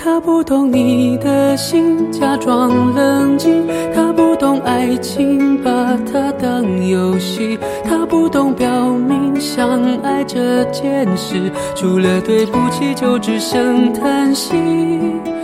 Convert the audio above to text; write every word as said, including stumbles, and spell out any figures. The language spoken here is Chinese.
他不懂你的心，假装冷静。他不懂爱情，把它当游戏。他不懂表明相爱这件事，除了对不起就只剩叹息。